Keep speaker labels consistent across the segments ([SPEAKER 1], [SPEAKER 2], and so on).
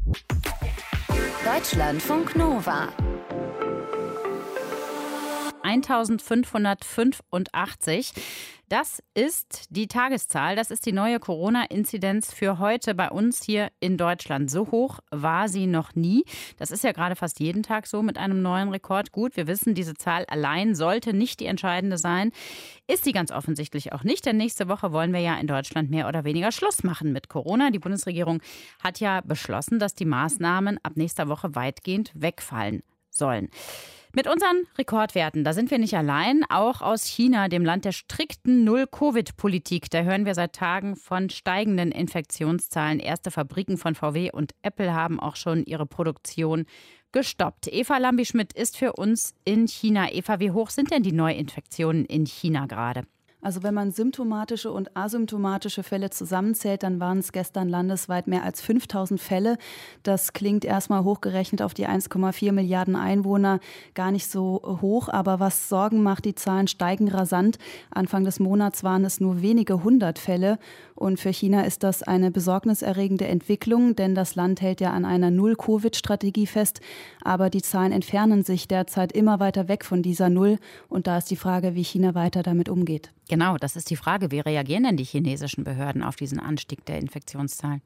[SPEAKER 1] Deutschlandfunk Nova 1585. Das ist die Tageszahl, das ist die neue Corona-Inzidenz für heute bei uns hier in Deutschland. So hoch war sie noch nie. Das ist ja gerade fast jeden Tag so mit einem neuen Rekord. Gut, wir wissen, diese Zahl allein sollte nicht die entscheidende sein. Ist sie ganz offensichtlich auch nicht, denn nächste Woche wollen wir ja in Deutschland mehr oder weniger Schluss machen mit Corona. Die Bundesregierung hat ja beschlossen, dass die Maßnahmen ab nächster Woche weitgehend wegfallen sollen. Mit unseren Rekordwerten, da sind wir nicht allein. Auch aus China, dem Land der strikten Null-Covid-Politik, da hören wir seit Tagen von steigenden Infektionszahlen. Erste Fabriken von VW und Apple haben auch schon ihre Produktion gestoppt. Eva Lambi-Schmidt ist für uns in China. Eva, wie hoch sind denn die Neuinfektionen in China gerade?
[SPEAKER 2] Also wenn man symptomatische und asymptomatische Fälle zusammenzählt, dann waren es gestern landesweit mehr als 5000 Fälle. Das klingt erstmal hochgerechnet auf die 1,4 Milliarden Einwohner gar nicht so hoch. Aber was Sorgen macht, die Zahlen steigen rasant. Anfang des Monats waren es nur wenige 100 Fälle. Und für China ist das eine besorgniserregende Entwicklung, denn das Land hält ja an einer Null-Covid-Strategie fest. Aber die Zahlen entfernen sich derzeit immer weiter weg von dieser Null. Und da ist die Frage, wie China weiter damit umgeht.
[SPEAKER 1] Genau, das ist die Frage. Wie reagieren denn die chinesischen Behörden auf diesen Anstieg der Infektionszahlen?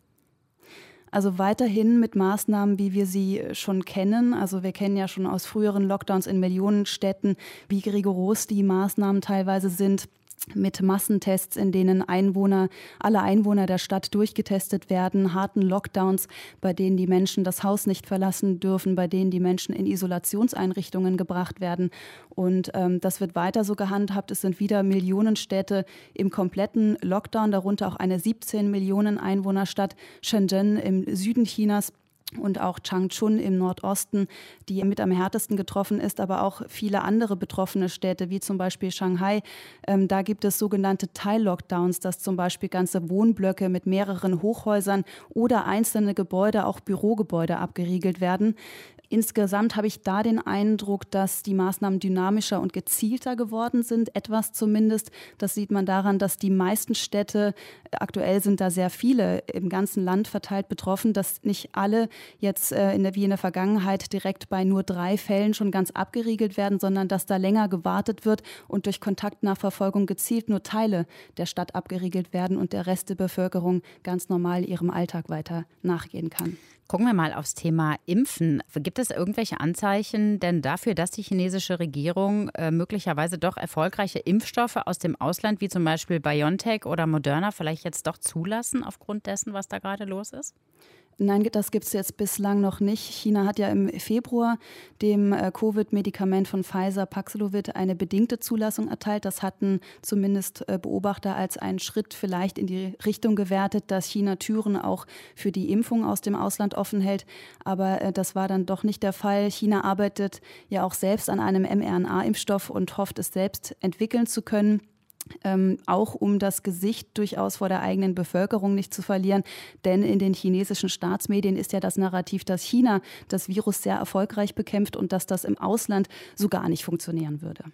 [SPEAKER 2] Also weiterhin mit Maßnahmen, wie wir sie schon kennen. Also wir kennen ja schon aus früheren Lockdowns in Millionenstädten, wie rigoros die Maßnahmen teilweise sind. Mit Massentests, in denen alle Einwohner der Stadt durchgetestet werden, harten Lockdowns, bei denen die Menschen das Haus nicht verlassen dürfen, bei denen die Menschen in Isolationseinrichtungen gebracht werden. Und das wird weiter so gehandhabt. Es sind wieder Millionenstädte im kompletten Lockdown, darunter auch eine 17 Millionen Einwohnerstadt Shenzhen im Süden Chinas. Und auch Changchun im Nordosten, die mit am härtesten getroffen ist, aber auch viele andere betroffene Städte, wie zum Beispiel Shanghai. Da gibt es sogenannte Teil-Lockdowns, dass zum Beispiel ganze Wohnblöcke mit mehreren Hochhäusern oder einzelne Gebäude, auch Bürogebäude, abgeriegelt werden. Insgesamt habe ich da den Eindruck, dass die Maßnahmen dynamischer und gezielter geworden sind, etwas zumindest. Das sieht man daran, dass die meisten Städte, aktuell sind da sehr viele im ganzen Land verteilt betroffen, dass nicht alle jetzt wie in der Vergangenheit direkt bei nur 3 Fällen schon ganz abgeriegelt werden, sondern dass da länger gewartet wird und durch Kontaktnachverfolgung gezielt nur Teile der Stadt abgeriegelt werden und der Rest der Bevölkerung ganz normal ihrem Alltag weiter nachgehen kann.
[SPEAKER 1] Gucken wir mal aufs Thema Impfen. Gibt es irgendwelche Anzeichen denn dafür, dass die chinesische Regierung möglicherweise doch erfolgreiche Impfstoffe aus dem Ausland, wie zum Beispiel BioNTech oder Moderna, vielleicht jetzt doch zulassen aufgrund dessen, was da gerade los ist?
[SPEAKER 2] Nein, das gibt es jetzt bislang noch nicht. China hat ja im Februar dem Covid-Medikament von Pfizer Paxlovid eine bedingte Zulassung erteilt. Das hatten zumindest Beobachter als einen Schritt vielleicht in die Richtung gewertet, dass China Türen auch für die Impfung aus dem Ausland offen hält. Aber das war dann doch nicht der Fall. China arbeitet ja auch selbst an einem mRNA-Impfstoff und hofft, es selbst entwickeln zu können. Auch um das Gesicht durchaus vor der eigenen Bevölkerung nicht zu verlieren. Denn in den chinesischen Staatsmedien ist ja das Narrativ, dass China das Virus sehr erfolgreich bekämpft und dass das im Ausland so gar nicht funktionieren würde.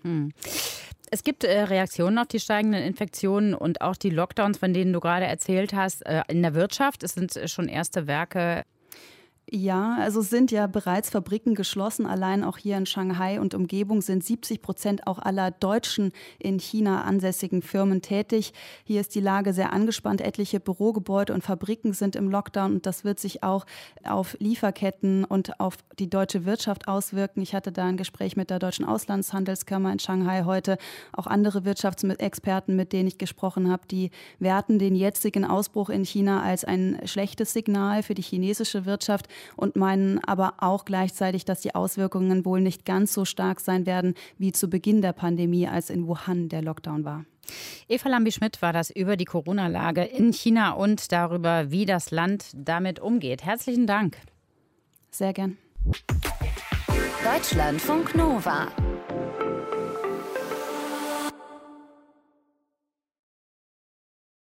[SPEAKER 1] Es gibt Reaktionen auf die steigenden Infektionen und auch die Lockdowns, von denen du gerade erzählt hast, in der Wirtschaft. Es sind schon erste Werke.
[SPEAKER 2] Ja, also es sind ja bereits Fabriken geschlossen. Allein auch hier in Shanghai und Umgebung sind 70% auch aller deutschen in China ansässigen Firmen tätig. Hier ist die Lage sehr angespannt. Etliche Bürogebäude und Fabriken sind im Lockdown und das wird sich auch auf Lieferketten und auf die deutsche Wirtschaft auswirken. Ich hatte da ein Gespräch mit der Deutschen Auslandshandelskammer in Shanghai heute. Auch andere Wirtschaftsexperten, mit denen ich gesprochen habe, die werten den jetzigen Ausbruch in China als ein schlechtes Signal für die chinesische Wirtschaft und meinen aber auch gleichzeitig, dass die Auswirkungen wohl nicht ganz so stark sein werden wie zu Beginn der Pandemie, als in Wuhan der Lockdown war.
[SPEAKER 1] Eva Lambi-Schmidt war das über die Corona-Lage in China und darüber, wie das Land damit umgeht. Herzlichen Dank.
[SPEAKER 2] Sehr gern.
[SPEAKER 1] Deutschlandfunk Nova